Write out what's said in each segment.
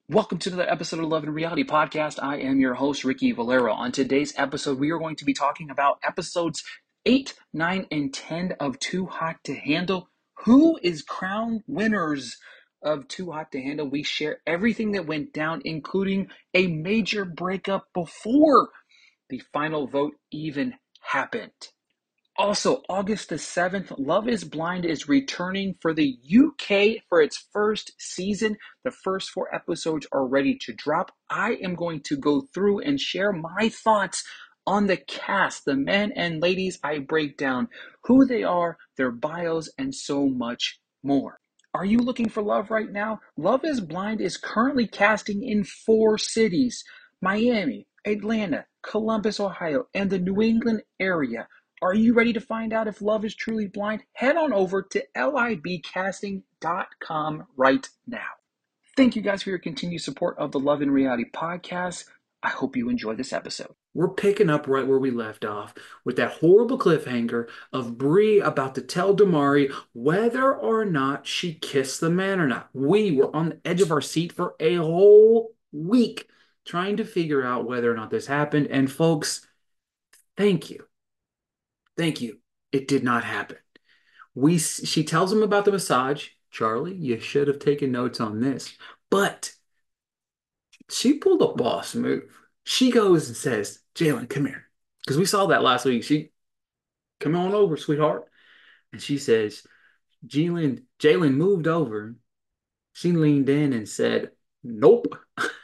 Welcome to another episode of Love and Reality Podcast. I am your host, Ricky Valero. On today's episode, we are going to be talking about episodes 8, 9, and 10 of Too Hot to Handle. Who is crowned winners of Too Hot to Handle? We share everything that went down, including a major breakup before the final vote even happened. Also, August the 7th, Love is Blind is returning for the UK for its first season. The first 4 episodes are ready to drop. I am going to go through and share my thoughts on the cast, the men and ladies. I break down who they are, their bios, and so much more. Are you looking for love right now? Love is Blind is currently casting in 4 cities: Miami, Atlanta, Columbus, Ohio, and the New England area. Are you ready to find out if love is truly blind? Head on over to libcasting.com right now. Thank you guys for your continued support of the Love and Reality podcast. I hope you enjoy this episode. We're picking up right where we left off with that horrible cliffhanger of Bree about to tell Damari whether or not she kissed the man or not. We were on the edge of our seat for a whole week trying to figure out whether or not this happened. And folks, thank you. Thank you. It did not happen. She tells him about the massage. Charlie, you should have taken notes on this. But she pulled a boss move. She goes and says, Jalen, come here. Because we saw that last week. She, come on over, sweetheart. And she says, Jalen moved over. She leaned in and said, nope.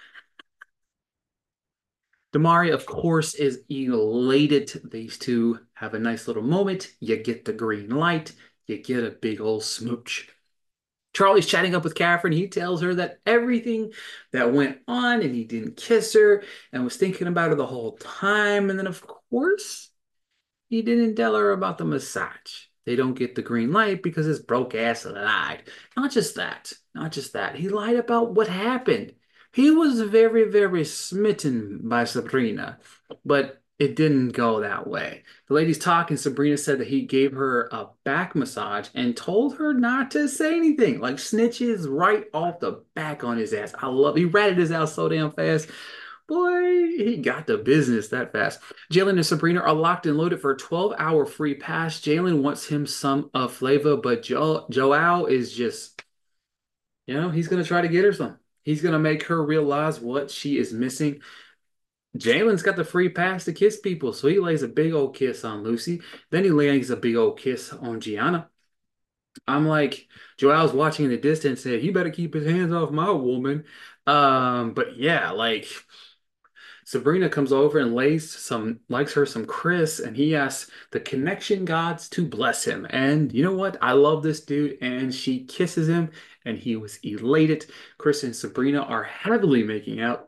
Damari, of course, is elated. These two have a nice little moment. You get the green light. You get a big old smooch. Charlie's chatting up with Catherine. He tells her that everything that went on and he didn't kiss her and was thinking about her the whole time. And then, of course, he didn't tell her about the massage. They don't get the green light because his broke ass lied. Not just that, not just that. He lied about what happened. He was very, very smitten by Sabrina, but it didn't go that way. The ladies talking, Sabrina said that he gave her a back massage and told her not to say anything, like snitches right off the back on his ass. He ratted his ass so damn fast. Boy, he got the business that fast. Jalen and Sabrina are locked and loaded for a 12-hour free pass. Jalen wants him some of Flava, but Joao is just, he's going to try to get her some. He's going to make her realize what she is missing. Jalen's got the free pass to kiss people, so he lays a big old kiss on Lucy. Then he lays a big old kiss on Gianna. I'm like, Joel's watching in the distance, said, he better keep his hands off my woman. But yeah, like Sabrina comes over and likes her some Chris, and he asks the connection gods to bless him. And you know what? I love this dude, and she kisses him, and he was elated. Chris and Sabrina are heavily making out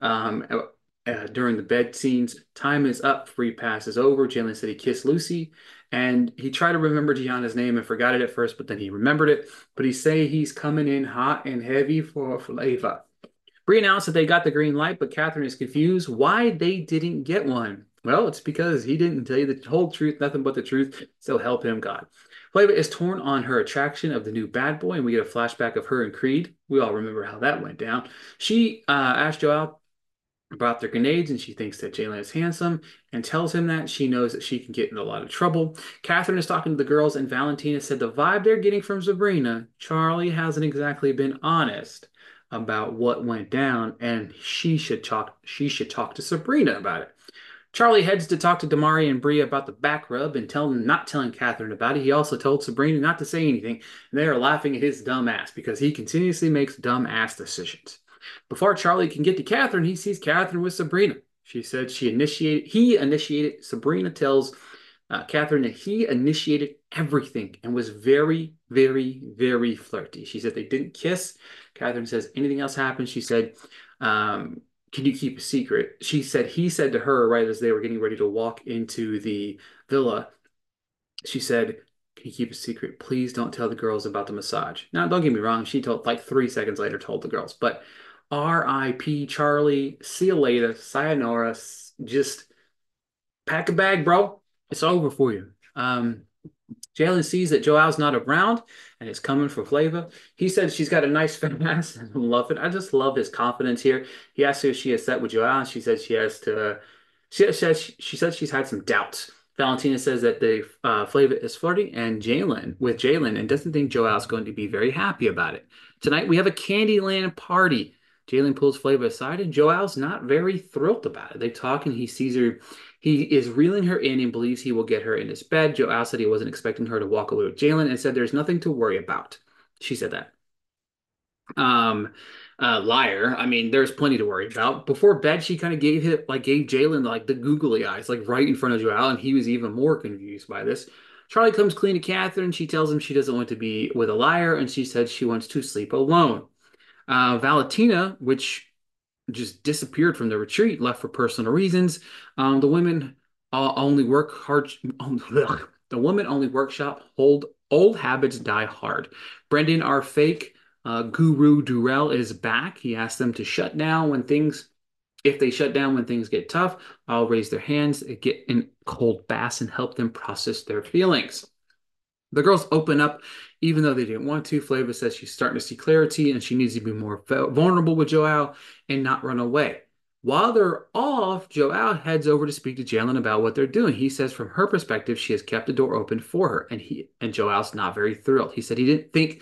during the bed scenes. Time is up. Free pass is over. Jalen said he kissed Lucy, and he tried to remember Gianna's name and forgot it at first, but then he remembered it. But he say he's coming in hot and heavy for Flava. Bree announced that they got the green light, but Catherine is confused why they didn't get one. Well, it's because he didn't tell you the whole truth, nothing but the truth. So help him God. Flava is torn on her attraction of the new bad boy, and we get a flashback of her and Creed. We all remember how that went down. She asked Joel about their grenades, and she thinks that Jalen is handsome and tells him that she knows that she can get in a lot of trouble. Catherine is talking to the girls, and Valentina said the vibe they're getting from Sabrina, Charlie hasn't exactly been honest about what went down, and she should talk to Sabrina about it. Charlie heads to talk to Damari and Bree about the back rub and not telling Catherine about it. He also told Sabrina not to say anything, and they are laughing at his dumb ass because he continuously makes dumb ass decisions. Before Charlie can get to Catherine, he sees Catherine with Sabrina. She said he initiated. Sabrina tells Catherine that he initiated everything and was very, very, very flirty. She said they didn't kiss. Catherine says, anything else happened? She said, can you keep a secret? He said to her right as they were getting ready to walk into the villa, she said, can you keep a secret? Please don't tell the girls about the massage. Now, don't get me wrong. She told, like 3 seconds later, told the girls, but R.I.P. Charlie, see you later, sayonara, just pack a bag, bro. It's over for you. Jalen sees that Joel's not around and is coming for Flava. He said she's got a nice fat ass and love it. I just love his confidence here. He asked her if she has set with Joel, and she said she has to. She said she's had some doubts. Valentina says that the Flava is flirting and Jalen with Jalen and doesn't think Joel's going to be very happy about it. Tonight we have a Candyland party. Jalen pulls Flava aside and Joel's not very thrilled about it. They talk and he sees her he is reeling her in and believes he will get her in his bed. Joel said he wasn't expecting her to walk away with Jalen and said there's nothing to worry about. She said that. Um, Liar. I mean, there's plenty to worry about. Before bed, she kind of gave Jalen like the googly eyes, like right in front of Joel, and he was even more confused by this. Charlie comes clean to Catherine. She tells him she doesn't want to be with a liar, and she said she wants to sleep alone. Valentina, which just disappeared from the retreat, left for personal reasons. The women only work hard. The women only workshop. Hold old habits die hard. Brendan, our fake guru Durrell, is back. He asked them to shut down when things. If they shut down when things get tough, I'll raise their hands, get in cold baths, and help them process their feelings. The girls open up even though they didn't want to. Flava says she's starting to see clarity and she needs to be more vulnerable with Joel and not run away. While they're off, Joel heads over to speak to Jalen about what they're doing. He says from her perspective, she has kept the door open for her, and Joel's not very thrilled. He said he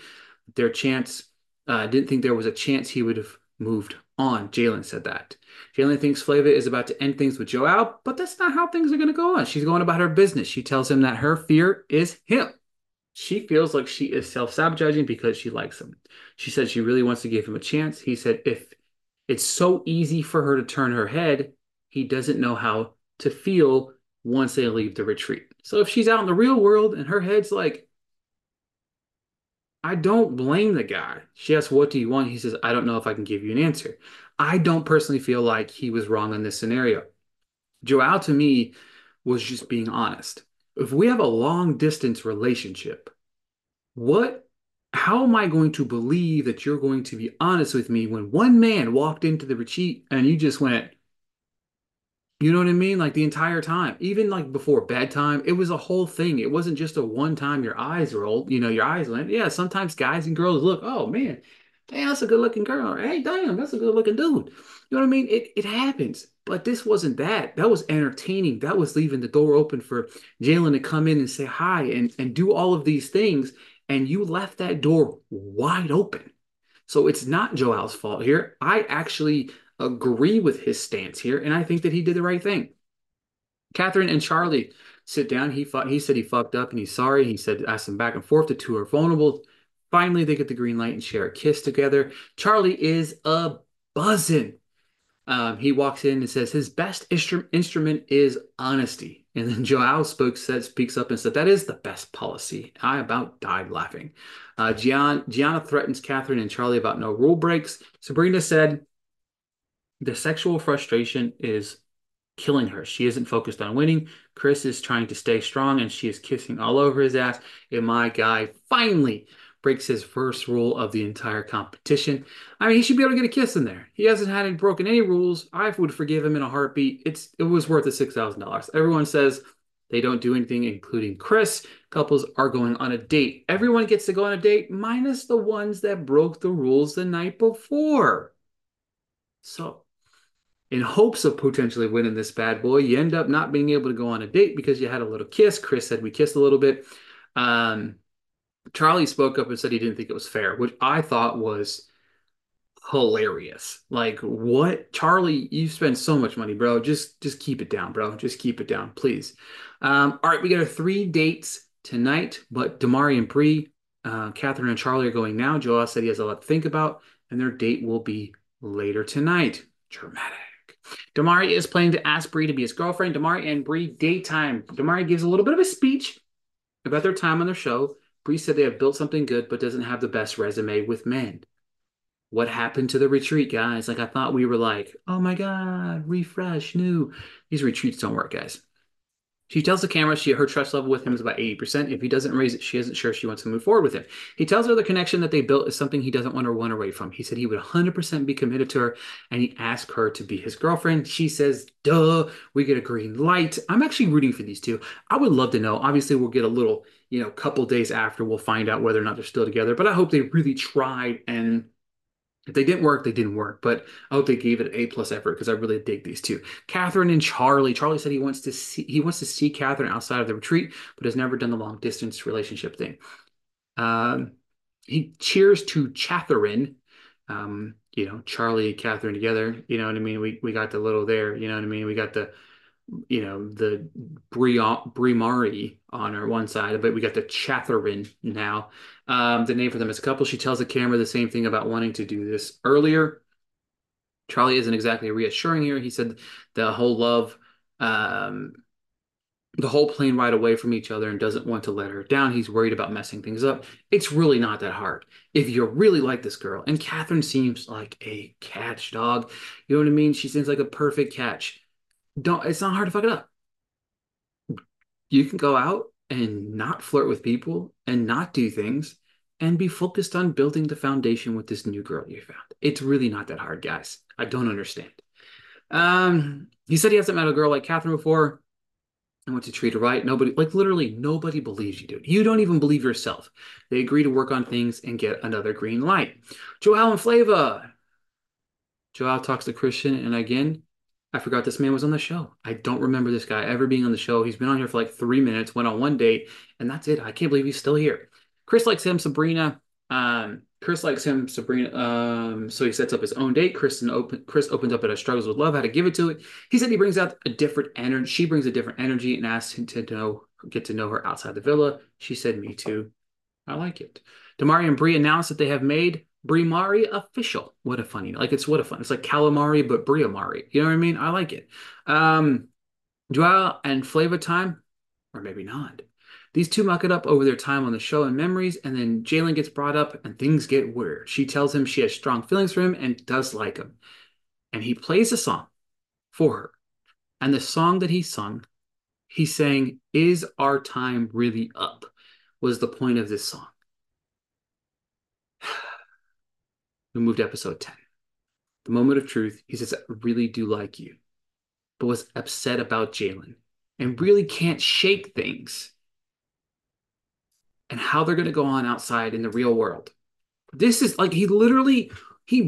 didn't think there was a chance he would have moved on. Jalen said that. Jalen thinks Flava is about to end things with Joel, but that's not how things are going to go on. She's going about her business. She tells him that her fear is him. She feels like she is self-sabotaging because she likes him. She said she really wants to give him a chance. He said if it's so easy for her to turn her head, he doesn't know how to feel once they leave the retreat. So if she's out in the real world and her head's like, I don't blame the guy. She asks, what do you want? He says, I don't know if I can give you an answer. I don't personally feel like he was wrong in this scenario. Joao, to me, was just being honest. If we have a long distance relationship, what, how am I going to believe that you're going to be honest with me when one man walked into the retreat and you just went, you know what I mean? Like the entire time, even like before bedtime, it was a whole thing. It wasn't just a one time your eyes rolled, your eyes went. Yeah, sometimes guys and girls look, oh man, damn, that's a good looking girl. Or, hey, damn, that's a good looking dude. You know what I mean? It happens. But this wasn't that. That was entertaining. That was leaving the door open for Jalen to come in and say hi and do all of these things. And you left that door wide open. So it's not Joel's fault here. I actually agree with his stance here, and I think that he did the right thing. Catherine and Charlie sit down. He said he fucked up and he's sorry. He said ask them back and forth. The two are vulnerable. Finally, they get the green light and share a kiss together. Charlie is a buzzing. He walks in and says his best instrument is honesty. And then speaks up and said, that is the best policy. I about died laughing. Gianna threatens Catherine and Charlie about no rule breaks. Sabrina said, the sexual frustration is killing her. She isn't focused on winning. Chris is trying to stay strong and she is kissing all over his ass. And my guy finally breaks his first rule of the entire competition. I mean, he should be able to get a kiss in there. He hasn't had broken any rules. I would forgive him in a heartbeat. It was worth the $6,000. Everyone says they don't do anything, including Chris. Couples are going on a date. Everyone gets to go on a date, minus the ones that broke the rules the night before. So in hopes of potentially winning this bad boy, you end up not being able to go on a date because you had a little kiss. Chris said we kissed a little bit. Charlie spoke up and said he didn't think it was fair, which I thought was hilarious. Like, what? Charlie, you spend so much money, bro. Just keep it down, bro. Just keep it down, please. All right, we got our 3 dates tonight, but Damari and Bree, Catherine and Charlie are going now. Joel said he has a lot to think about, and their date will be later tonight. Dramatic. Damari is planning to ask Bree to be his girlfriend. Damari and Bree daytime. Damari gives a little bit of a speech about their time on their show. Bree said they have built something good, but doesn't have the best resume with men. What happened to the retreat, guys? Like, I thought we were like, oh my God, refresh, new. These retreats don't work, guys. She tells the camera her trust level with him is about 80%. If he doesn't raise it, she isn't sure she wants to move forward with him. He tells her the connection that they built is something he doesn't want to run away from. He said he would 100% be committed to her, and he asked her to be his girlfriend. She says, duh, we get a green light. I'm actually rooting for these two. I would love to know. Obviously, we'll get a little, couple days after, we'll find out whether or not they're still together, but I hope they really tried, and if they didn't work, they didn't work. But I hope they gave it an A+ effort because I really dig these two. Catherine and Charlie. Charlie said he wants to see Catherine outside of the retreat, but has never done the long distance relationship thing. Um, he cheers to Catherine. Charlie and Catherine together. You know what I mean? We got the little there. You know what I mean? We got the Brie Mari on our one side, but we got the Chatherin now. The name for them is a couple. She tells the camera the same thing about wanting to do this earlier. Charlie isn't exactly reassuring here. He said the whole love, um, the whole plane ride away from each other and doesn't want to let her down. He's worried about messing things up. It's really not that hard. If you really like this girl, and Catherine seems like a catch dog, you know what I mean? She seems like a perfect catch. It's not hard to fuck it up. You can go out and not flirt with people and not do things and be focused on building the foundation with this new girl you found. It's really not that hard, guys. I don't understand. He said he hasn't met a girl like Catherine before. I want to treat her right. Nobody, like literally nobody believes you, dude. You don't even believe yourself. They agree to work on things and get another green light. Joel and Flava. Joel talks to Christian, and again, I forgot this man was on the show. I don't remember this guy ever being on the show. He's been on here for like 3 minutes, went on one date, and that's it. I can't believe he's still here. Chris likes him, Sabrina. Chris likes him, Sabrina. So he sets up his own date. Chris opens up at a struggles with love, how to give it to it. He said he brings out a different energy. She brings a different energy and asks him to get to know her outside the villa. She said, "Me too. I like it." Damari and Brie announced that they have made Brie Mari official. What a funny, like it's what a fun. It's like calamari, but Brie Mari. You know what I mean? I like it. Joel and Flava time, or maybe not. These two muck it up over their time on the show and memories, and then Jalen gets brought up and things get weird. She tells him she has strong feelings for him and does like him. And he plays a song for her. And the song that he sung, he sang, "Is Our Time Really Up?" was the point of this song. We moved to episode 10. The moment of truth, he says, "I really do like you," but was upset about Jalen and really can't shake things and how they're going to go on outside in the real world. This is like he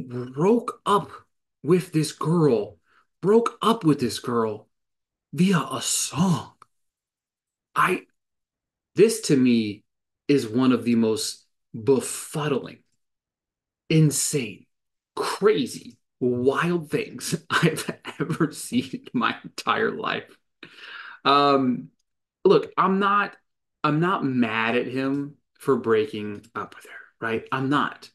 broke up with this girl via a song. I This to me is one of the most befuddling, insane, crazy, wild things I've ever seen in my entire life. Um, Look, I'm not mad at him for breaking up with her, right? I'm not.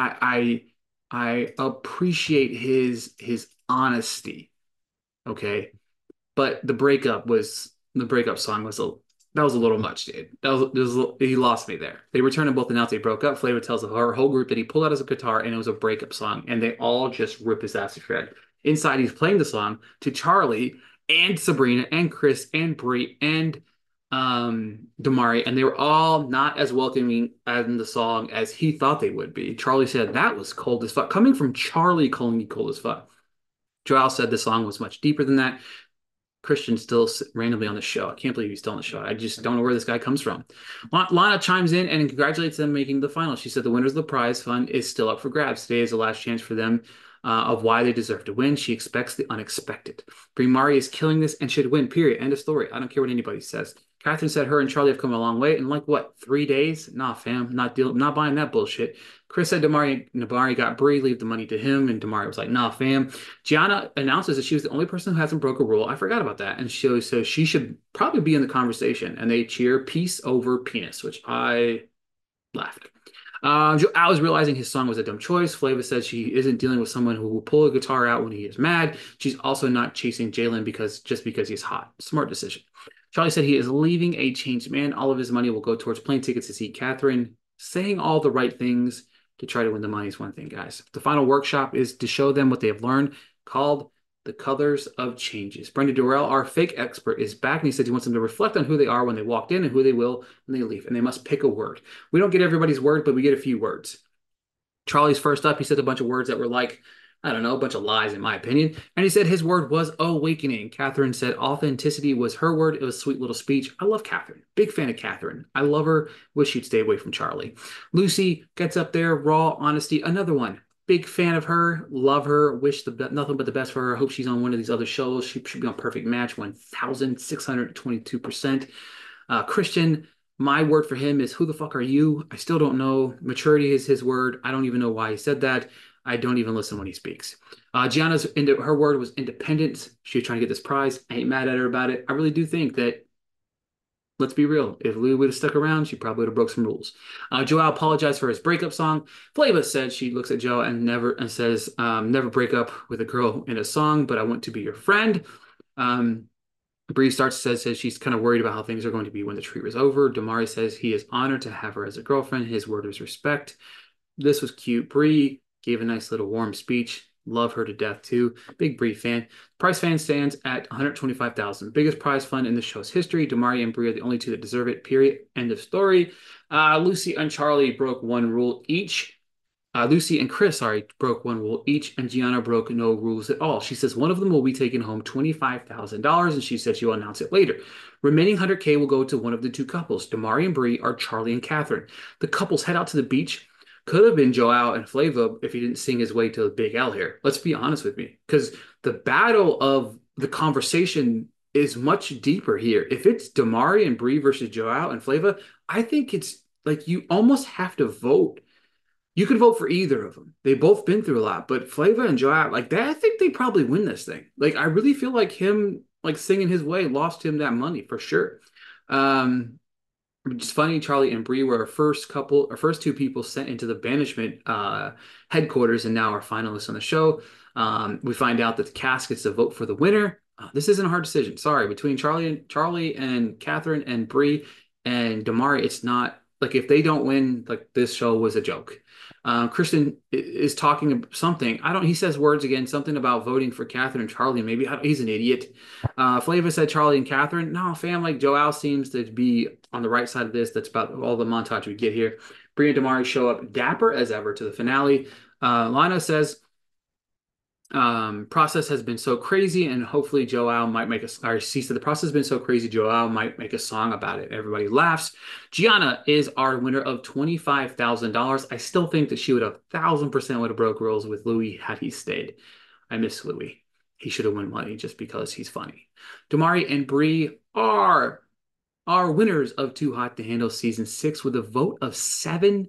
I appreciate his honesty, okay? But the breakup song was a little much, dude. He lost me there. They returned and both announced they broke up. Flavor tells our whole group that he pulled out his guitar and it was a breakup song, and they all just rip his ass to shred. Inside, he's playing the song to Charlie and Sabrina and Chris and Brie and Damari, and they were all not as welcoming in the song as he thought they would be. Charlie said that was cold as fuck. Coming from Charlie calling me cold as fuck. Joel said the song was much deeper than that. Christian still randomly on the show. I can't believe he's still on the show. I just don't know where this guy comes from. Lana chimes in and congratulates them making the final. She said the winners of the prize fund is still up for grabs. Today is the last chance for them of why they deserve to win. She expects the unexpected. Brie Mari is killing this and should win, period. End of story. I don't care what anybody says. Catherine said her and Charlie have come a long way in like what, 3 days? Nah, fam, not buying that bullshit. Chris said Damari got Brie, leave the money to him, and Damari was like, nah, fam. Gianna announces that she was the only person who hasn't broke a rule. I forgot about that. And so she should probably be in the conversation. And they cheer peace over penis, which I laughed. I was realizing his song was a dumb choice. Flava said she isn't dealing with someone who will pull a guitar out when he is mad. She's also not chasing Jalen just because he's hot. Smart decision. Charlie said he is leaving a changed man. All of his money will go towards plane tickets to see Catherine. Saying all the right things to try to win the money is one thing, guys. The final workshop is to show them what they have learned, called The colors of changes. Brendan Durrell, our fake expert, is back, and he said he wants them to reflect on who they are when they walked in and who they will when they leave, and they must pick a word. We don't get everybody's word, but we get a few words. Charlie's first up. He said a bunch of words that were like, I don't know, a bunch of lies in my opinion. And he said his word was awakening. Catherine said authenticity was her word. It was a sweet little speech. I love Catherine. Big fan of Catherine. I love her. Wish she'd stay away from Charlie. Lucy gets up there. Raw honesty. Another one. Big fan of her. Love her. Wish nothing but the best for her. Hope she's on one of these other shows. She should be on Perfect Match. 1,622%. Christian, my word for him is, who the fuck are you? I still don't know. Maturity is his word. I don't even know why he said that. I don't even listen when he speaks. Gianna's her word was independence. She was trying to get this prize. I ain't mad at her about it. I really do think that, let's be real, if Louis would have stuck around, she probably would have broke some rules. Joao apologized for his breakup song. Flava said she looks at Joe and says, never break up with a girl in a song, but I want to be your friend. Bree says she's kind of worried about how things are going to be when the treat was over. Damari says he is honored to have her as a girlfriend. His word is respect. This was cute. Bree gave a nice little warm speech. Love her to death too. Big Bree fan. Prize fan stands at $125,000. Biggest prize fund in the show's history. Damari and Bree are the only two that deserve it. Period. End of story. Lucy and Charlie broke one rule each. Lucy and Chris, broke one rule each, and Gianna broke no rules at all. She says one of them will be taking home $25,000, and she said she will announce it later. Remaining $100K will go to one of the two couples. Damari and Bree are Charlie and Catherine. The couples head out to the beach. Could have been Joao and Flava if he didn't sing his way to the Big L here. Let's be honest with me, because the battle of the conversation is much deeper here. If it's Damari and Bree versus Joao and Flava, I think it's like you almost have to vote. You could vote for either of them. They've both been through a lot, but Flava and Joao, like that, I think they probably win this thing. Like, I really feel like him, like singing his way, lost him that money for sure. Which is funny. Charlie and Bree were our first two people sent into the banishment headquarters, and now are finalists on the show. We find out that the cast gets to vote for the winner. This isn't a hard decision. Sorry, between Charlie and Catherine and Bree and Damari, it's not like if they don't win, like this show was a joke. Kristen is talking something. He says words again, something about voting for Catherine and Charlie. Maybe he's an idiot. Flava said Charlie and Catherine. No, fam, like Joao seems to be on the right side of this. That's about all the montage we get here. Bree and Damari show up dapper as ever to the finale. Lana says, process has been so crazy, and hopefully Joao might make she said the process has been so crazy, Joao might make a song about it. Everybody laughs. Gianna is our winner of $25,000. I still think that she would have 1,000% would have broke rules with Louis had he stayed. I miss Louis. He should have won money just because he's funny. Damari and Bree are winners of Too Hot to Handle season 6 with a vote of 7-1.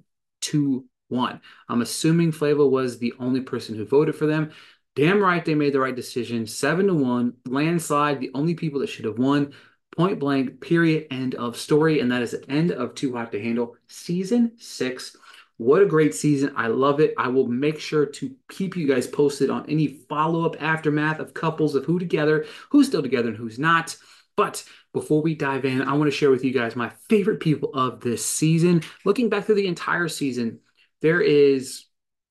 I'm assuming Flava was the only person who voted for them. Damn right they made the right decision. 7-1, landslide, the only people that should have won. Point blank, period, end of story. And that is the end of Too Hot to Handle season 6. What a great season. I love it. I will make sure to keep you guys posted on any follow-up aftermath of couples, of who's still together and who's not. But before we dive in, I want to share with you guys my favorite people of this season. Looking back through the entire season, there's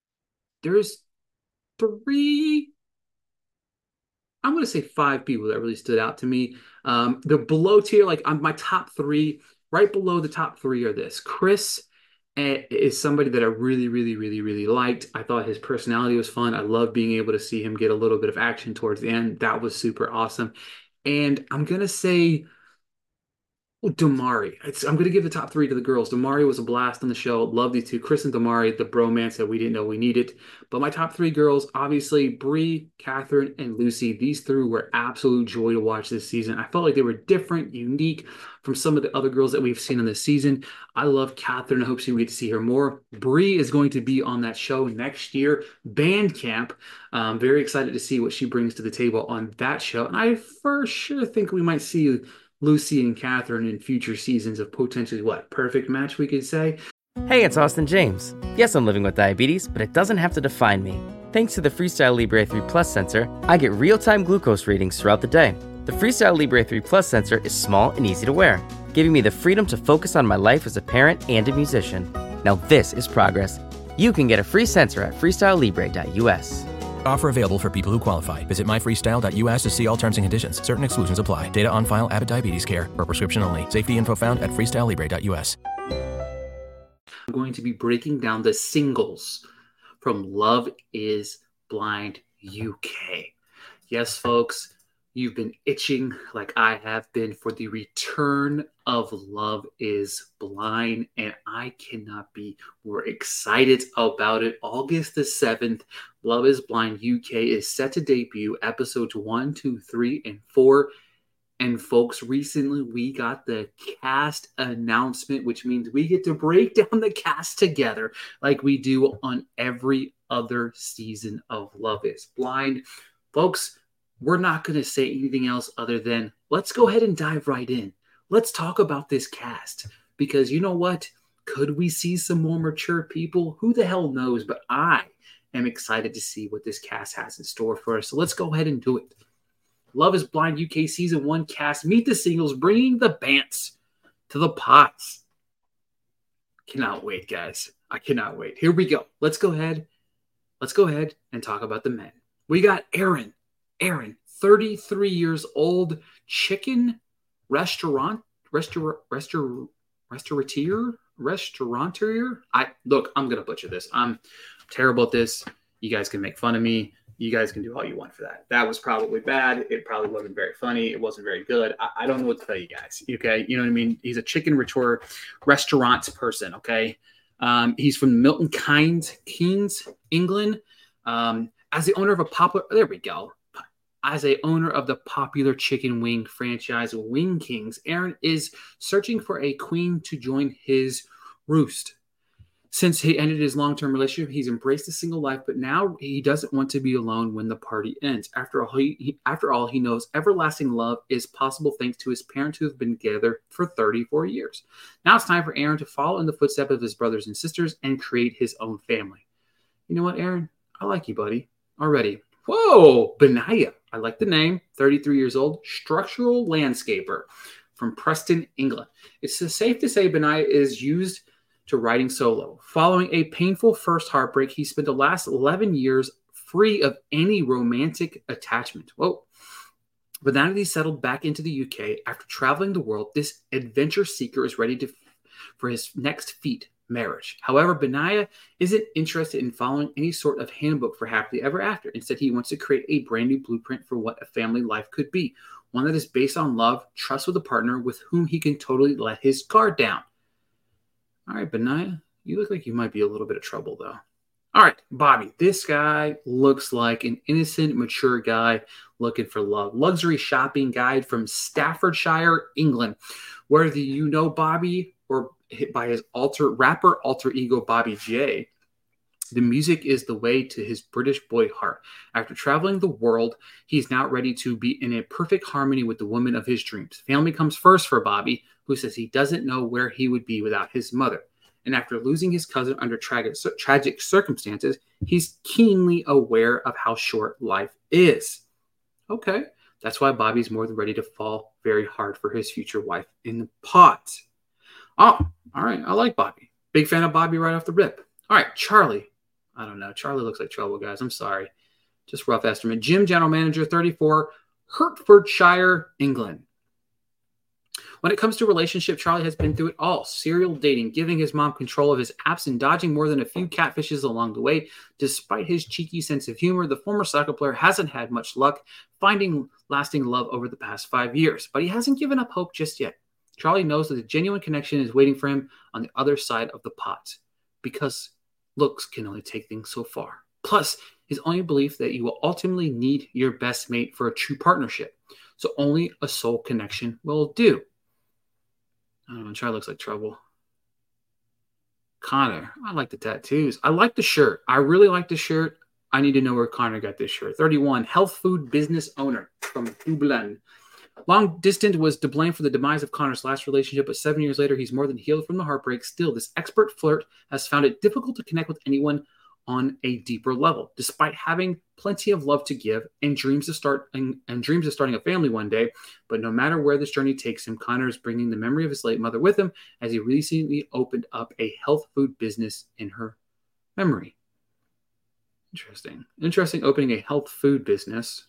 3, I'm going to say 5 people that really stood out to me. The below tier, like on my top 3, right below the top 3 are this. Chris is somebody that I really, really, really, really liked. I thought his personality was fun. I love being able to see him get a little bit of action towards the end. That was super awesome. And I'm going to say Damari. I'm going to give the top 3 to the girls. Damari was a blast on the show. Love these two. Chris and Damari, the bromance that we didn't know we needed. But my top 3 girls, obviously, Bree, Catherine, and Lucy. These 3 were absolute joy to watch this season. I felt like they were different, unique from some of the other girls that we've seen in this season. I love Catherine. I hope we get to see her more. Bree is going to be on that show next year, Band Camp. Very excited to see what she brings to the table on that show. And I for sure think we might see Lucy and Catherine in future seasons of potentially Perfect Match, we could say. Hey, it's Austin James. Yes, I'm living with diabetes, but it doesn't have to define me. Thanks to the FreeStyle Libre 3 Plus sensor, I get real-time glucose readings throughout the day. The FreeStyle Libre 3 Plus sensor is small and easy to wear, giving me the freedom to focus on my life as a parent and a musician. Now this is progress. You can get a free sensor at freestylelibre.us. Offer available for people who qualify. Visit myfreestyle.us to see all terms and conditions. Certain exclusions apply. Data on file. Abbott Diabetes Care. For prescription only. Safety info found at freestylelibre.us. I'm going to be breaking down the singles from Love is Blind UK. Yes, folks, you've been itching like I have been for the return of Love is Blind, and I cannot be more excited about it. August the 7th, Love is Blind UK is set to debut episodes 1, 2, 3, and 4. And folks, recently we got the cast announcement, which means we get to break down the cast together like we do on every other season of Love is Blind. Folks, we're not going to say anything else other than let's go ahead and dive right in. Let's talk about this cast because you know what? Could we see some more mature people? Who the hell knows? But I am excited to see what this cast has in store for us. So let's go ahead and do it. Love is Blind UK Season 1 cast. Meet the singles, bringing the Bants to the pots. Cannot wait, guys. I cannot wait. Here we go. Let's go ahead and talk about the men. We got Aaron, 33 years old, chicken restaurateur. I'm gonna butcher this. I'm terrible at this. You guys can make fun of me. You guys can do all you want for that. That was probably bad. It probably wasn't very funny. It wasn't very good. I don't know what to tell you guys. Okay, you know what I mean. He's a chicken restaurant person. Okay, he's from Milton Keynes, England. As the owner of the popular chicken wing franchise Wing Kings, Aaron is searching for a queen to join his roost. Since he ended his long-term relationship, he's embraced a single life, but now he doesn't want to be alone when the party ends. After all, he knows everlasting love is possible thanks to his parents who have been together for 34 years. Now it's time for Aaron to follow in the footsteps of his brothers and sisters and create his own family. You know what, Aaron? I like you, buddy. Already. Whoa, Benaya. I like the name. 33 years old, structural landscaper from Preston, England. It's safe to say Benaya is used to writing solo. Following a painful first heartbreak, he spent the last 11 years free of any romantic attachment. Whoa. But now that he's settled back into the UK after traveling the world, this adventure seeker is ready for his next feat, marriage. However, Benaya isn't interested in following any sort of handbook for happily ever after. Instead, he wants to create a brand new blueprint for what a family life could be. One that is based on love, trust with a partner with whom he can totally let his guard down. All right, Benaya, you look like you might be a little bit of trouble, though. All right, Bobby, this guy looks like an innocent, mature guy looking for love. Luxury shopping guide from Staffordshire, England. Whether you know Bobby or by his rapper alter ego, Bobby J, the music is the way to his British boy heart. After traveling the world, he's now ready to be in a perfect harmony with the woman of his dreams. Family comes first for Bobby, who says he doesn't know where he would be without his mother. And after losing his cousin under tragic circumstances, he's keenly aware of how short life is. Okay, that's why Bobby's more than ready to fall very hard for his future wife in the pot. Oh, all right, I like Bobby. Big fan of Bobby right off the rip. All right, Charlie. I don't know. Charlie looks like trouble, guys. I'm sorry. Just rough estimate. Jim, general manager, 34, Hertfordshire, England. When it comes to relationship, Charlie has been through it all. Serial dating, giving his mom control of his apps, and dodging more than a few catfishes along the way. Despite his cheeky sense of humor, the former soccer player hasn't had much luck finding lasting love over the past 5 years. But he hasn't given up hope just yet. Charlie knows that a genuine connection is waiting for him on the other side of the pot. Because looks can only take things so far. Plus, his only belief that you will ultimately need your best mate for a true partnership. So only a soul connection will do. I don't know, Charlie looks like trouble. Connor, I like the tattoos. I like the shirt. I really like the shirt. I need to know where Connor got this shirt. 31, health food business owner from Dublin. Long distance was to blame for the demise of Connor's last relationship, but 7 years later, he's more than healed from the heartbreak. Still, this expert flirt has found it difficult to connect with anyone on a deeper level, despite having plenty of love to give and dreams of starting a family one day. But no matter where this journey takes him, Connor is bringing the memory of his late mother with him as he recently opened up a health food business in her memory. Interesting opening a health food business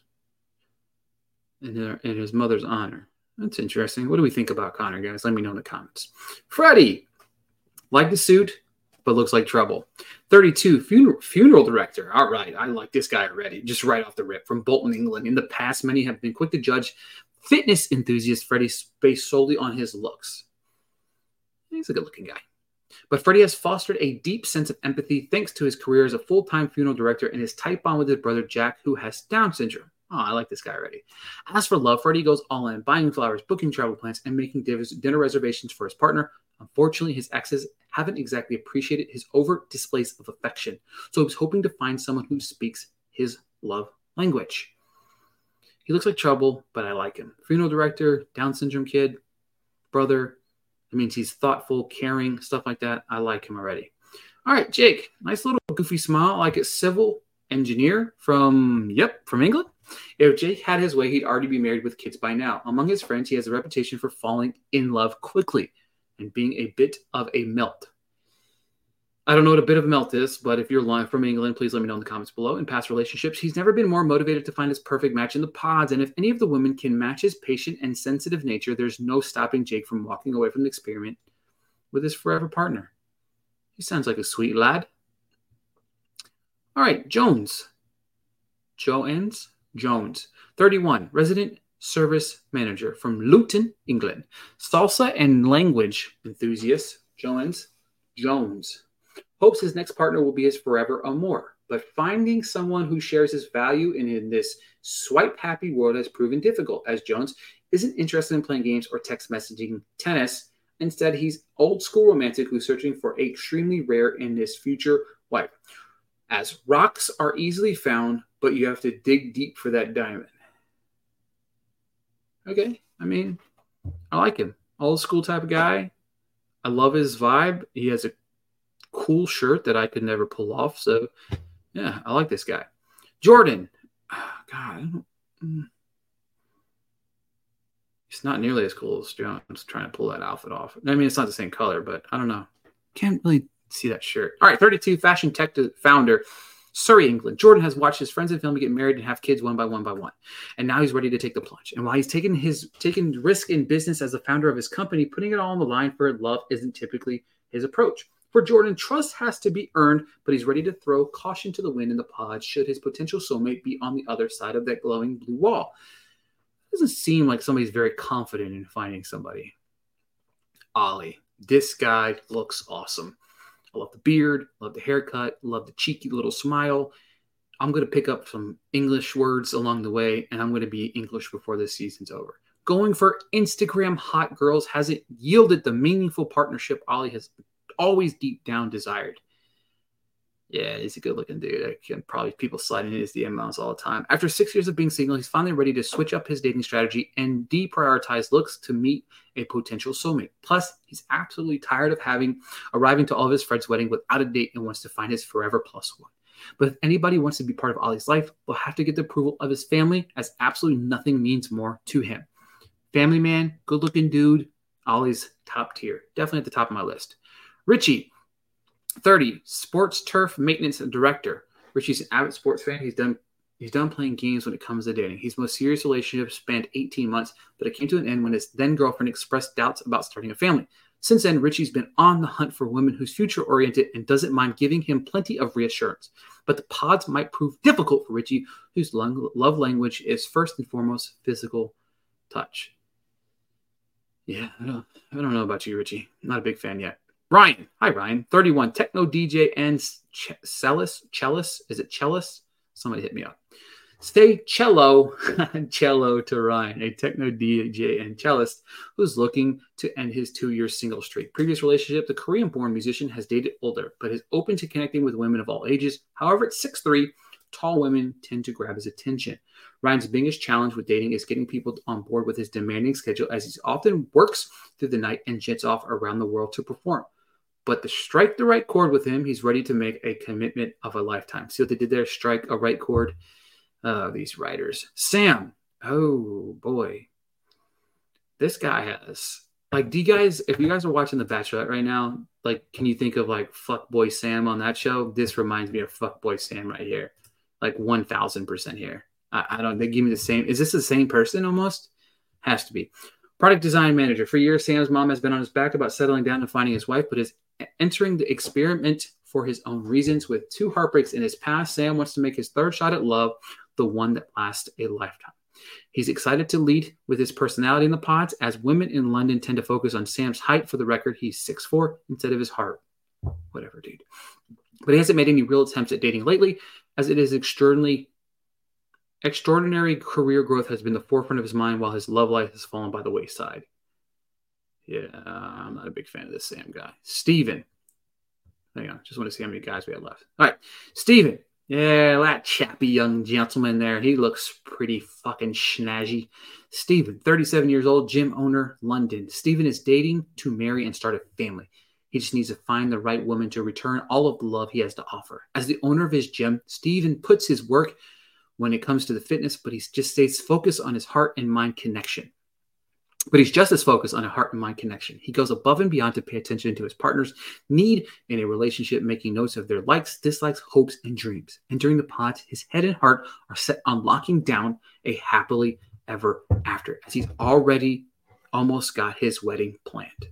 in his mother's honor. That's interesting. What do we think about Connor, guys? Let me know in the comments. Freddie, like the suit, but looks like trouble. 32, funeral director. All right, I like this guy already, just right off the rip. From Bolton, England. In the past, many have been quick to judge fitness enthusiast Freddie based solely on his looks. He's a good-looking guy. But Freddie has fostered a deep sense of empathy thanks to his career as a full-time funeral director and his tight bond with his brother Jack, who has Down syndrome. Oh, I like this guy already. As for love, Freddie goes all in, buying flowers, booking travel plans, and making dinner reservations for his partner. Unfortunately, his exes haven't exactly appreciated his overt displays of affection, so he's hoping to find someone who speaks his love language. He looks like trouble, but I like him. Funeral director, Down syndrome kid, brother. It means he's thoughtful, caring, stuff like that. I like him already. All right, Jake. Nice little goofy smile, like a civil engineer from England. If Jake had his way, he'd already be married with kids by now. Among his friends, he has a reputation for falling in love quickly and being a bit of a melt. I don't know what a bit of a melt is, but if you're live from England, please let me know in the comments below. In past relationships, he's never been more motivated to find his perfect match in the pods, and if any of the women can match his patient and sensitive nature, there's no stopping Jake from walking away from the experiment with his forever partner. He sounds like a sweet lad. All right, Jones. Jones, 31, resident service manager from Luton, England. Salsa and language enthusiast, Jones, hopes his next partner will be his forever amour. But finding someone who shares his value in this swipe-happy world has proven difficult, as Jones isn't interested in playing games or text messaging tennis. Instead, he's old-school romantic who's searching for extremely rare in his future wife. As rocks are easily found, but you have to dig deep for that diamond. Okay, I mean, I like him. Old school type of guy. I love his vibe. He has a cool shirt that I could never pull off. So, yeah, I like this guy. Jordan. God, he's not nearly as cool as Jones trying to pull that outfit off. I mean, it's not the same color, but I don't know. Can't really see that shirt. All right, 32, fashion tech founder, Surrey, England. Jordan has watched his friends and family get married and have kids one by one. And now he's ready to take the plunge. And while he's taking risk in business as the founder of his company, putting it all on the line for love isn't typically his approach. For Jordan, trust has to be earned, but he's ready to throw caution to the wind in the pod should his potential soulmate be on the other side of that glowing blue wall. It doesn't seem like somebody's very confident in finding somebody. Ollie, this guy looks awesome. I love the beard, love the haircut, love the cheeky little smile. I'm going to pick up some English words along the way, and I'm going to be English before this season's over. Going for Instagram hot girls hasn't yielded the meaningful partnership Ollie has always deep down desired. Yeah, he's a good-looking dude. I can probably people sliding in his DMs all the time. After 6 years of being single, he's finally ready to switch up his dating strategy and deprioritize looks to meet a potential soulmate. Plus, he's absolutely tired of arriving to all of his friends' wedding without a date and wants to find his forever plus one. But if anybody wants to be part of Ollie's life, they'll have to get the approval of his family, as absolutely nothing means more to him. Family man, good-looking dude, Ollie's top tier. Definitely at the top of my list. Richie, 30, sports turf maintenance director. Richie's an avid sports fan. He's done playing games when it comes to dating. His most serious relationship spanned 18 months, but it came to an end when his then-girlfriend expressed doubts about starting a family. Since then, Richie's been on the hunt for women who's future-oriented and doesn't mind giving him plenty of reassurance. But the pods might prove difficult for Richie, whose love language is first and foremost physical touch. Yeah, I don't know about you, Richie. Not a big fan yet. Ryan. Hi, Ryan. 31, techno DJ and cellist. Is it cellist? Somebody hit me up. Say cello to Ryan, a techno DJ and cellist who's looking to end his 2-year single streak. Previous relationship, the Korean-born musician has dated older, but is open to connecting with women of all ages. However, at 6'3", tall women tend to grab his attention. Ryan's biggest challenge with dating is getting people on board with his demanding schedule, as he often works through the night and jets off around the world to perform. But to strike the right chord with him, he's ready to make a commitment of a lifetime. See what they did there? Strike a right chord. Oh, these writers. Sam. Oh, boy. This guy has Like, if you guys are watching The Bachelorette right now, like, can you think of like Fuckboy Sam on that show? This reminds me of Fuckboy Sam right here. Like 1000% here. I don't, they give me the same. Is this the same person almost? Has to be. Product design manager. For years, Sam's mom has been on his back about settling down and finding his wife, but is entering the experiment for his own reasons. With 2 heartbreaks in his past, Sam wants to make his 3rd shot at love, the one that lasts a lifetime. He's excited to lead with his personality in the pods, as women in London tend to focus on Sam's height. For the record, he's 6'4" instead of his heart. Whatever, dude. But he hasn't made any real attempts at dating lately, as it is extraordinary career growth has been the forefront of his mind, while his love life has fallen by the wayside. Yeah, I'm not a big fan of this Sam guy. Steven. Hang on, just want to see how many guys we have left. All right, Steven. Yeah, that chappy young gentleman there. He looks pretty fucking snazzy. Steven, 37 years old, gym owner, London. Steven is dating to marry and start a family. He just needs to find the right woman to return all of the love he has to offer. As the owner of his gym, Steven puts his work when it comes to the fitness, but he just stays focused on his heart and mind connection. He's just as focused on a heart and mind connection. He goes above and beyond to pay attention to his partner's need in a relationship, making notes of their likes, dislikes, hopes, and dreams. And during the pods, his head and heart are set on locking down a happily ever after, as he's already almost got his wedding planned.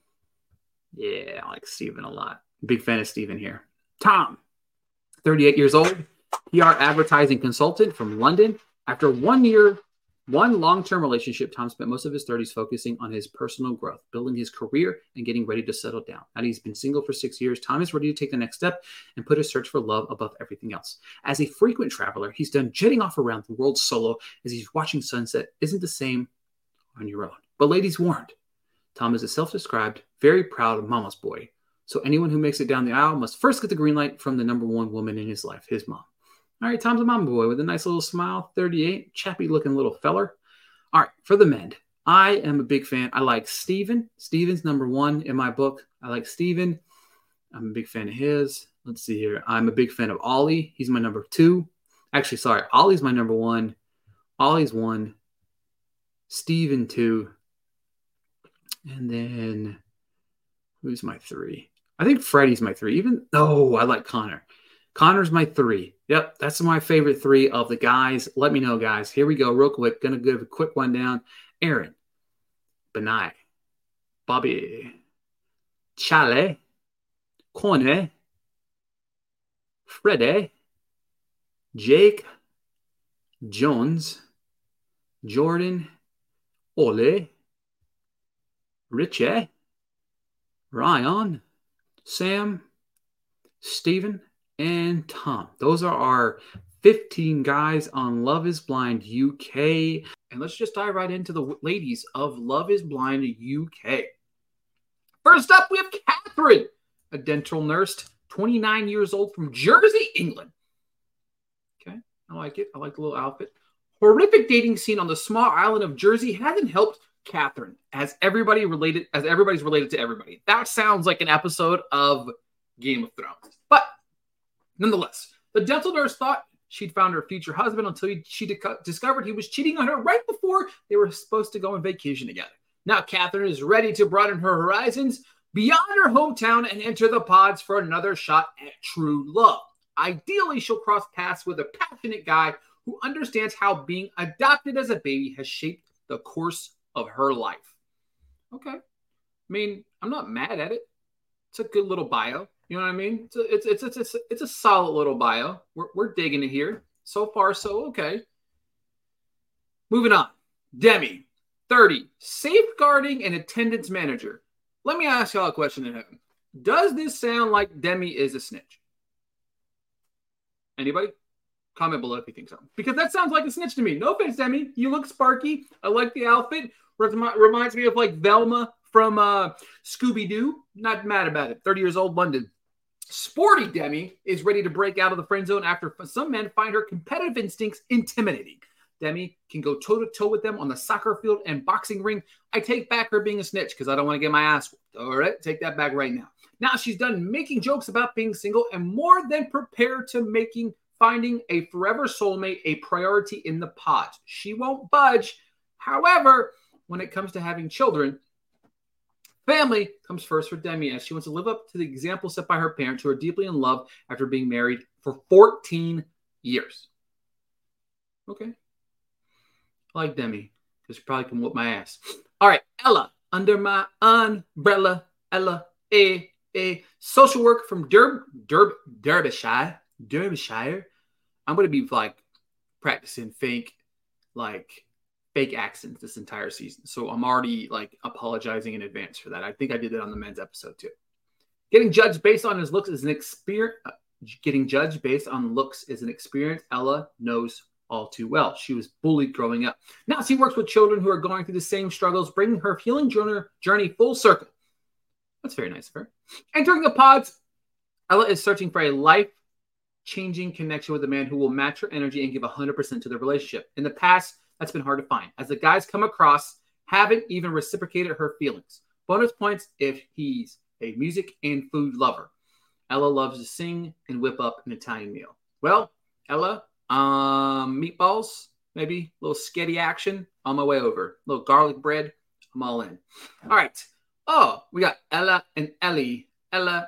Yeah, I like Steven a lot. Big fan of Steven here. Tom, 38 years old, PR advertising consultant from London. After one long-term relationship, Tom spent most of his 30s focusing on his personal growth, building his career, and getting ready to settle down. Now that he's been single for 6 years, Tom is ready to take the next step and put his search for love above everything else. As a frequent traveler, he's done jetting off around the world solo, as he's watching sunset isn't the same on your own. But ladies warned, Tom is a self-described, very proud mama's boy. So anyone who makes it down the aisle must first get the green light from the number one woman in his life, his mom. All right, Tom's a mama boy with a nice little smile, 38, chappy-looking little feller. All right, for the men, I am a big fan. I like Steven. Steven's number 1 in my book. I like Steven. I'm a big fan of his. Let's see here. I'm a big fan of Ollie. He's my number 2. Actually, sorry, Ollie's my number 1. Ollie's 1. Steven 2. And then, who's my 3? I think Freddie's my 3. I like Connor. Connor's my 3. Yep, that's my favorite 3 of the guys. Let me know, guys. Here we go, real quick. Gonna give a quick rundown. Aaron, Benai, Bobby, Charlie, Corne, Freddie, Jake, Jones, Jordan, Ole, Richie, Ryan, Sam, Steven, and Tom. Those are our 15 guys on Love is Blind UK. And let's just dive right into the ladies of Love is Blind UK. First up, we have Catherine, a dental nurse, 29 years old, from Jersey, England. Okay, I like it. I like the little outfit. Horrific dating scene on the small island of Jersey hasn't helped Catherine, as everybody's related to everybody. That sounds like an episode of Game of Thrones. But nonetheless, the dental nurse thought she'd found her future husband until she discovered he was cheating on her right before they were supposed to go on vacation together. Now Catherine is ready to broaden her horizons beyond her hometown and enter the pods for another shot at true love. Ideally, she'll cross paths with a passionate guy who understands how being adopted as a baby has shaped the course of her life. Okay. I mean, I'm not mad at it. It's a good little bio. You know what I mean? It's a solid little bio. We're digging it here. So far, so okay. Moving on. Demi, 30, safeguarding and attendance manager. Let me ask y'all a question in heaven. Does this sound like Demi is a snitch? Anybody? Comment below if you think so. Because that sounds like a snitch to me. No offense, Demi. You look sparky. I like the outfit. Reminds me of like Velma from Scooby-Doo. Not mad about it. 30 years old, London. Sporty Demi is ready to break out of the friend zone after some men find her competitive instincts intimidating. Demi can go toe-to-toe with them on the soccer field and boxing ring. I take back her being a snitch because I don't want to get my ass whooped. All right, take that back right now. Now she's done making jokes about being single and more than prepared to finding a forever soulmate a priority in the pods. She won't budge. However, when it comes to having children, Family comes first for Demi, as she wants to live up to the example set by her parents, who are deeply in love after being married for 14 years. Okay. I like Demi, because she probably can whoop my ass. All right, Ella, under my umbrella. Ella, a social work from Derbyshire. I'm going to be like practicing fake accents this entire season. So I'm already like apologizing in advance for that. I think I did that on the men's episode too. Getting judged based on his looks is an experience. Ella knows all too well. She was bullied growing up. Now she works with children who are going through the same struggles, bringing her healing journey full circle. That's very nice of her. Entering the pods, Ella is searching for a life-changing connection with a man who will match her energy and give 100% to the relationship. In the past, that's been hard to find, as the guys come across haven't even reciprocated her feelings. Bonus points if he's a music and food lover. Ella loves to sing and whip up an Italian meal. Well, Ella, meatballs, maybe a little sketty action on my way over. A little garlic bread, I'm all in. All right. Oh, we got Ella and Ellie. Ella,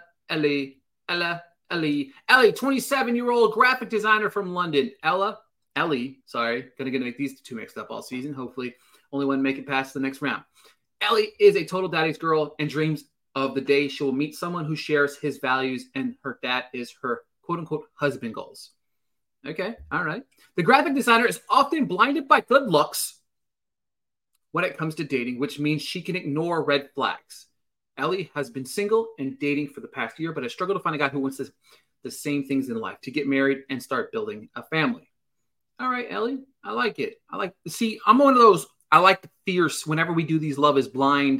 27-year-old graphic designer from London. Ellie, sorry, gonna make these two mixed up all season. Hopefully, only one make it past the next round. Ellie is a total daddy's girl and dreams of the day she will meet someone who shares his values, and her dad is her quote-unquote husband goals. Okay, all right. The graphic designer is often blinded by good looks when it comes to dating, which means she can ignore red flags. Ellie has been single and dating for the past year, but has struggled to find a guy who wants the same things in life, to get married and start building a family. All right, Ellie, I like it. I'm one of those, I like the fierce, whenever we do these Love is Blind,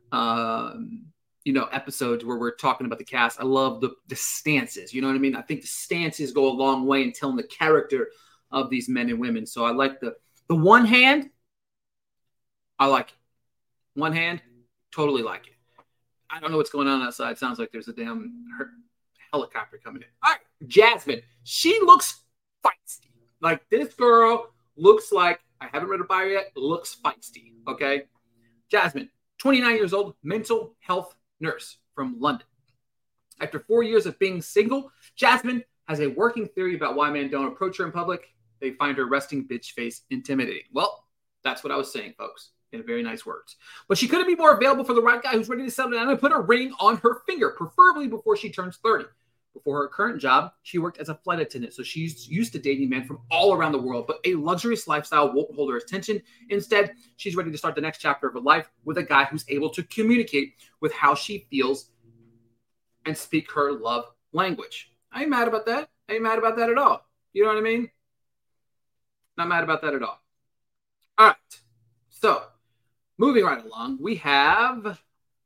episodes where we're talking about the cast, I love the stances. You know what I mean? I think the stances go a long way in telling the character of these men and women. So I like the one hand. I like it. One hand, totally like it. I don't know what's going on outside. Sounds like there's a damn helicopter coming in. All right, Jasmine. She looks feisty. Like, this girl looks like, I haven't read her bio yet, looks feisty, okay? Jasmine, 29 years old, mental health nurse from London. After 4 years of being single, Jasmine has a working theory about why men don't approach her in public. They find her resting bitch face intimidating. Well, that's what I was saying, folks, in very nice words. But she couldn't be more available for the right guy who's ready to settle down and put a ring on her finger, preferably before she turns 30. Before her current job, she worked as a flight attendant, so she's used to dating men from all around the world, but a luxurious lifestyle won't hold her attention. Instead, she's ready to start the next chapter of her life with a guy who's able to communicate with how she feels and speak her love language. I ain't mad about that. I ain't mad about that at all. You know what I mean? Not mad about that at all. All right. So, moving right along, we have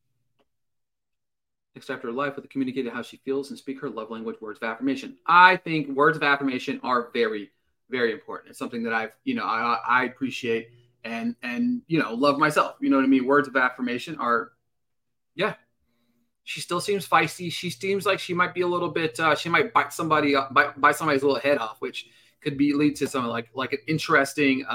next chapter of life with the communicating how she feels and speak her love language, words of affirmation. I think words of affirmation are very, very important. It's something that I appreciate and love myself. You know what I mean? Words of affirmation are, yeah. She still seems feisty. She seems like she might be a little bit. She might bite somebody up, bite somebody's little head off, which could lead to something like an interesting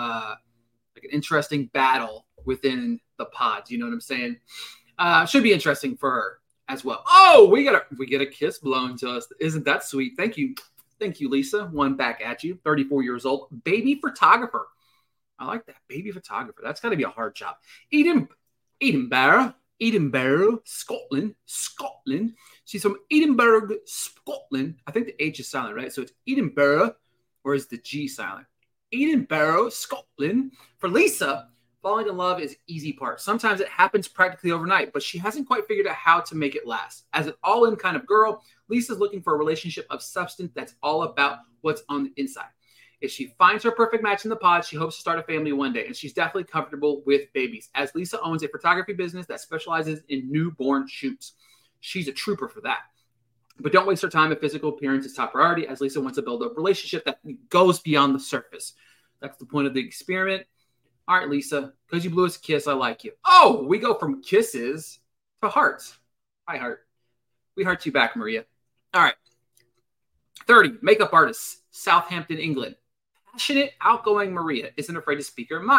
battle within the pods. You know what I'm saying? Should be interesting for her as well. Oh, we get a kiss blown to us. Isn't that sweet? Thank you, Lisa. One back at you. 34 years old, baby photographer. I like that, baby photographer. That's got to be a hard job. Edinburgh, Scotland. She's from Edinburgh, Scotland. I think the H is silent, right? So it's Edinburgh, or is the G silent? Edinburgh, Scotland. For Lisa, falling in love is easy part. Sometimes it happens practically overnight, but she hasn't quite figured out how to make it last. As an all-in kind of girl, Lisa's looking for a relationship of substance that's all about what's on the inside. If she finds her perfect match in the pod, she hopes to start a family one day, and she's definitely comfortable with babies, as Lisa owns a photography business that specializes in newborn shoots. She's a trooper for that. But don't waste her time if physical appearance is top priority, as Lisa wants to build a relationship that goes beyond the surface. That's the point of the experiment. All right, Lisa, because you blew us a kiss, I like you. Oh, we go from kisses to hearts. Hi, heart. We heart you back, Maria. All right. 30, makeup artist, Southampton, England. Passionate, outgoing Maria isn't afraid to speak her mind.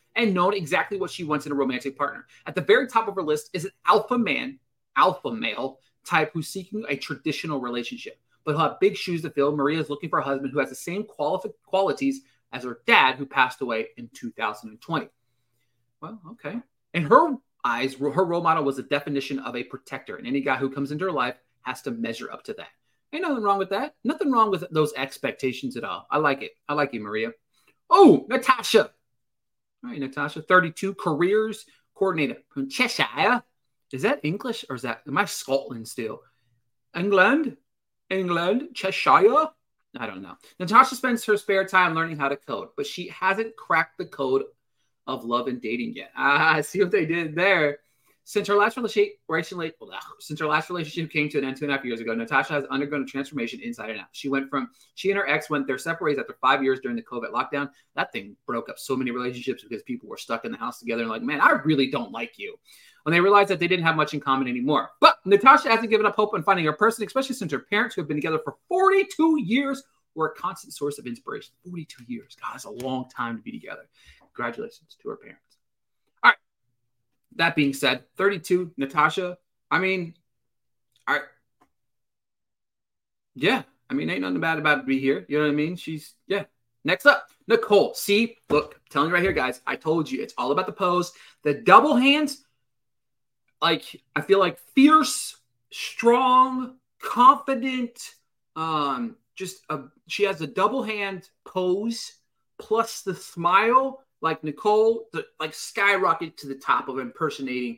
and known exactly what she wants in a romantic partner. At the very top of her list is an alpha male type who's seeking a traditional relationship. But he'll have big shoes to fill. Maria is looking for a husband who has the same qualities as her dad, who passed away in 2020. Well, okay. In her eyes, her role model was the definition of a protector, and any guy who comes into her life has to measure up to that. Ain't nothing wrong with that. Nothing wrong with those expectations at all. I like it. I like you, Maria. Oh, Natasha. All right, Natasha, 32, careers coordinator from Cheshire. Is that English or am I Scotland still? England, Cheshire? I don't know. Natasha spends her spare time learning how to code, but she hasn't cracked the code of love and dating yet. I see what they did there. Since her last relationship came to an end 2.5 years ago, Natasha has undergone a transformation inside and out. She and her ex went their separate ways after 5 years during the COVID lockdown. That thing broke up so many relationships because people were stuck in the house together and like, man, I really don't like you. When they realized that they didn't have much in common anymore. But Natasha hasn't given up hope on finding her person, especially since her parents, who have been together for 42 years, were a constant source of inspiration. 42 years. God, that's a long time to be together. Congratulations to her parents. All right. That being said, 32, Natasha, ain't nothing bad about it to be here. You know what I mean? Next up, Nicole. See, look, I'm telling you right here, guys, I told you, it's all about the pose. The double hands, I feel like fierce, strong, confident, she has a double hand pose plus the smile. Like Nicole, skyrocket to the top of impressions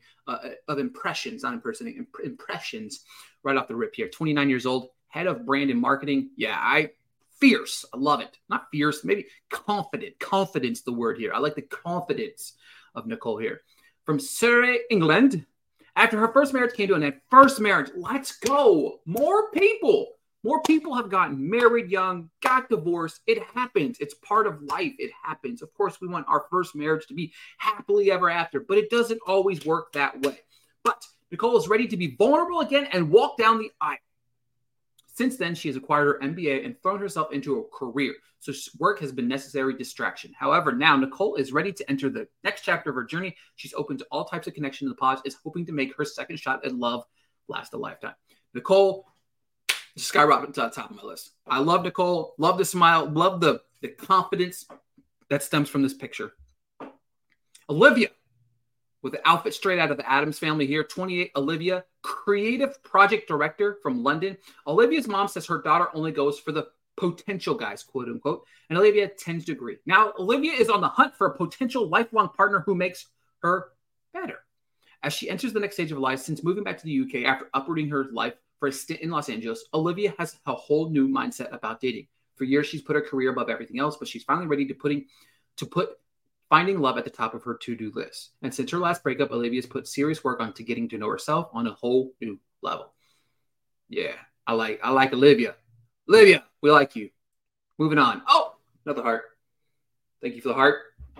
right off the rip here. 29 years old, head of brand and marketing. Yeah, fierce. I love it. Not fierce, maybe confident. Confidence, the word here. I like the confidence of Nicole here. From Surrey, England. After her first marriage came to an end. First marriage. Let's go. More people have gotten married young, got divorced. It happens. It's part of life. It happens. Of course, we want our first marriage to be happily ever after, but it doesn't always work that way. But Nicole is ready to be vulnerable again and walk down the aisle. Since then, she has acquired her MBA and thrown herself into a career. So work has been necessary distraction. However, now Nicole is ready to enter the next chapter of her journey. She's open to all types of connection to the pods, is hoping to make her second shot at love last a lifetime. Nicole, skyrocket to the top of my list. I love Nicole, love the smile, love the confidence that stems from this picture. Olivia, with the outfit straight out of the Addams Family here, 28, Olivia, creative project director from London. Olivia's mom says her daughter only goes for the potential guys, quote unquote, and Olivia tends to agree. Now, Olivia is on the hunt for a potential lifelong partner who makes her better. As she enters the next stage of life, since moving back to the UK after uprooting her life for a stint in Los Angeles, Olivia has a whole new mindset about dating. For years, she's put her career above everything else, but she's finally ready to put finding love at the top of her to-do list. And since her last breakup, Olivia's put serious work onto getting to know herself on a whole new level. Yeah, I like Olivia. Olivia, we like you. Moving on. Oh, another heart. Thank you for the heart.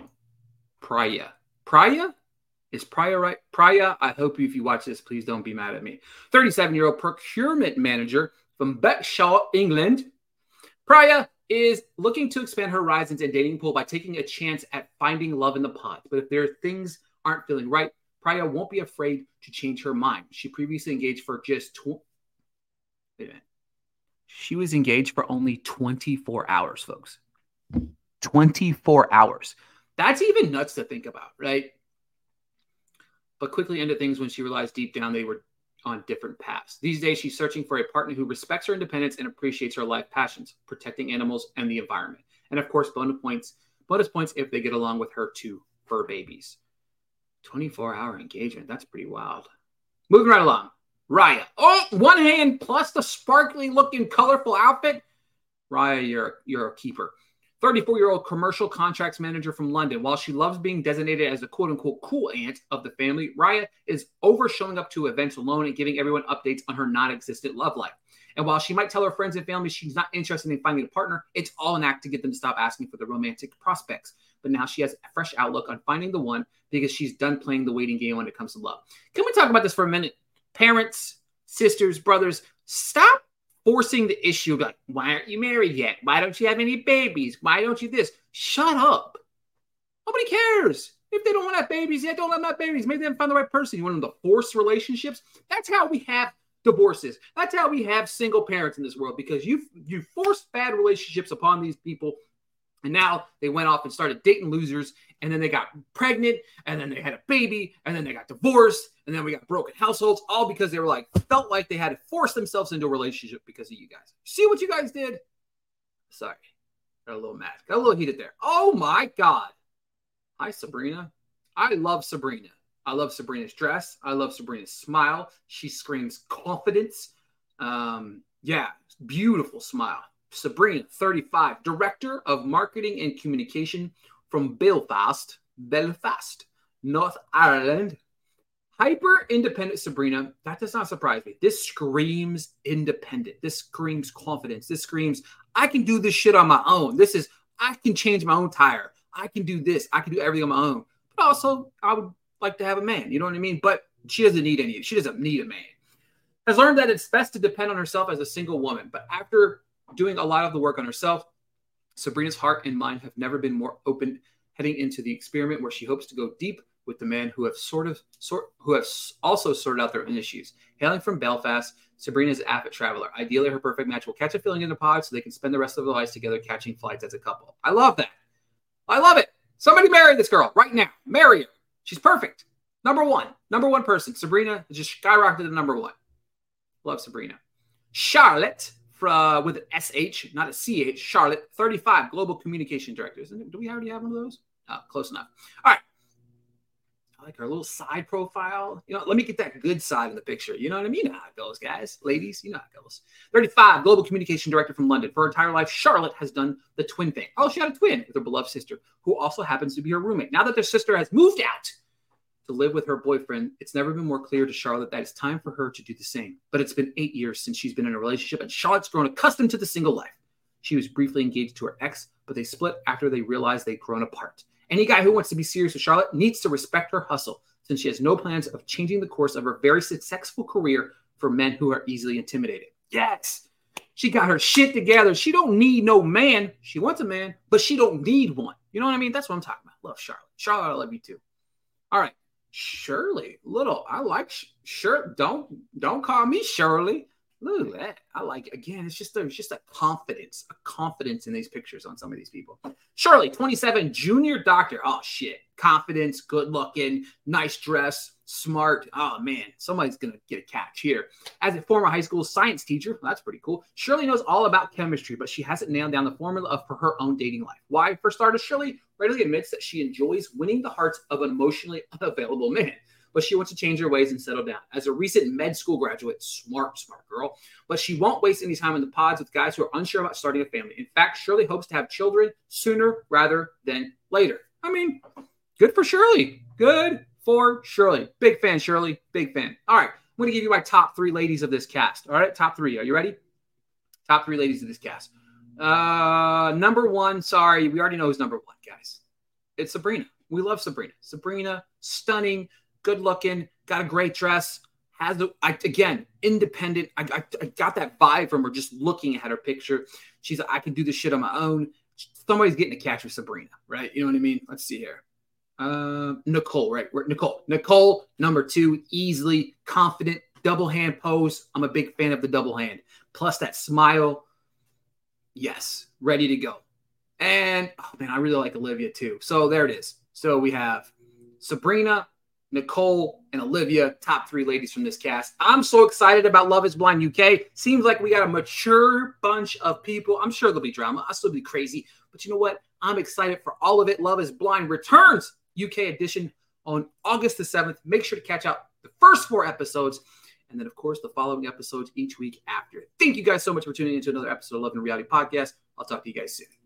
Priya. Is Priya right? Priya, I hope if you watch this, please don't be mad at me. 37-year-old procurement manager from Bexshaw, England. Priya is looking to expand her horizons and dating pool by taking a chance at finding love in the pod. But if things aren't feeling right, Priya won't be afraid to change her mind. She previously engaged for just She was engaged for only 24 hours, folks. 24 hours. That's even nuts to think about, right? But quickly ended things when she realized deep down they were on different paths. These days, she's searching for a partner who respects her independence and appreciates her life passions, protecting animals and the environment. And of course, bonus points if they get along with her two fur babies. 24-hour engagement. That's pretty wild. Moving right along. Raya. Oh, one hand plus the sparkly looking colorful outfit. Raya, you're a keeper. 34-year-old commercial contracts manager from London. While she loves being designated as the quote-unquote cool aunt of the family, Raya is over showing up to events alone and giving everyone updates on her non-existent love life. And while she might tell her friends and family she's not interested in finding a partner, it's all an act to get them to stop asking for the romantic prospects. But now she has a fresh outlook on finding the one because she's done playing the waiting game when it comes to love. Can we talk about this for a minute? Parents, sisters, brothers, stop forcing the issue. Like, why aren't you married yet? Why don't you have any babies? Why don't you this? Shut up. Nobody cares. If they don't want to have babies, don't let them have babies. Maybe they haven't found the right person. You want them to force relationships? That's how we have divorces. That's how we have single parents in this world, because you forced bad relationships upon these people. And now they went off and started dating losers, and then they got pregnant, and then they had a baby, and then they got divorced, and then we got broken households, all because they were felt like they had to force themselves into a relationship because of you guys. See what you guys did? Sorry. Got a little mad. Got a little heated there. Oh my God. Hi, Sabrina. I love Sabrina. I love Sabrina's dress. I love Sabrina's smile. She screams confidence. Beautiful smile. Sabrina, 35, Director of Marketing and Communication from Belfast, North Ireland. Hyper independent Sabrina. That does not surprise me. This screams independent. This screams confidence. This screams, I can do this shit on my own. This is, I can change my own tire. I can do this. I can do everything on my own. But also, I would like to have a man. You know what I mean? But she doesn't need any. She doesn't need a man. Has learned that it's best to depend on herself as a single woman. But after doing a lot of the work on herself, Sabrina's heart and mind have never been more open, heading into the experiment where she hopes to go deep with the men who have also sorted out their own issues. Hailing from Belfast, Sabrina is an avid traveler. Ideally, her perfect match will catch a feeling in the pod so they can spend the rest of their lives together catching flights as a couple. I love that. I love it. Somebody marry this girl right now. Marry her. She's perfect. Number one person. Sabrina just skyrocketed to number one. Love Sabrina. Charlotte, with an SH, not a CH. Charlotte, 35, Global Communication Director. Do we already have one of those? Oh, close enough. All right. I like her little side profile. Let me get that good side in the picture. You know what I mean? You know how it goes, guys. Ladies, you know how it goes. 35, Global Communication Director from London. For her entire life, Charlotte has done the twin thing. Oh, she had a twin with her beloved sister, who also happens to be her roommate. Now that their sister has moved out to live with her boyfriend, it's never been more clear to Charlotte that it's time for her to do the same. But it's been 8 years since she's been in a relationship, and Charlotte's grown accustomed to the single life. She was briefly engaged to her ex, but they split after they realized they'd grown apart. Any guy who wants to be serious with Charlotte needs to respect her hustle, since she has no plans of changing the course of her very successful career for men who are easily intimidated. Yes, she got her shit together. She don't need no man. She wants a man, but she don't need one. You know what I mean? That's what I'm talking about. Love Charlotte. Charlotte, I love you too. All right. Shirley, I like Shirley. Don't call me Shirley. Look at that. I like it. Again, it's just a confidence in these pictures on some of these people. Shirley, 27, junior doctor. Oh shit. Confidence, good looking, nice dress, smart. Oh man, somebody's gonna get a catch here. As a former high school science teacher, well, that's pretty cool. Shirley knows all about chemistry, but she hasn't nailed down the formula for her own dating life. Why? For starters, Shirley readily admits that she enjoys winning the hearts of an emotionally unavailable man, but she wants to change her ways and settle down. As a recent med school graduate, smart girl, but she won't waste any time in the pods with guys who are unsure about starting a family. In fact, Shirley hopes to have children sooner rather than later. I mean, good for Shirley. Good for Shirley. Big fan, Shirley. Big fan. All right. I'm going to give you my top 3 ladies of this cast. All right. Top 3. Are you ready? Top 3 ladies of this cast. Number 1. Sorry. We already know who's number 1, guys. It's Sabrina. We love Sabrina. Sabrina, stunning, good looking, got a great dress. Again, independent. I got that vibe from her just looking at her picture. She's like, I can do this shit on my own. Somebody's getting a catch with Sabrina, right? You know what I mean? Let's see here. Nicole, right? Nicole, number 2, easily confident, double hand pose. I'm a big fan of the double hand. Plus that smile. Yes, ready to go. And, oh man, I really like Olivia too. So there it is. So we have Sabrina, Nicole, and Olivia, top 3 ladies from this cast. I'm so excited about Love is Blind UK. Seems like we got a mature bunch of people. I'm sure there'll be drama. I'll still be crazy. But you know what? I'm excited for all of it. Love is Blind returns UK edition on August the 7th. Make sure to catch out the first 4 episodes. And then, of course, the following episodes each week after. Thank you guys so much for tuning into another episode of Love and Reality Podcast. I'll talk to you guys soon.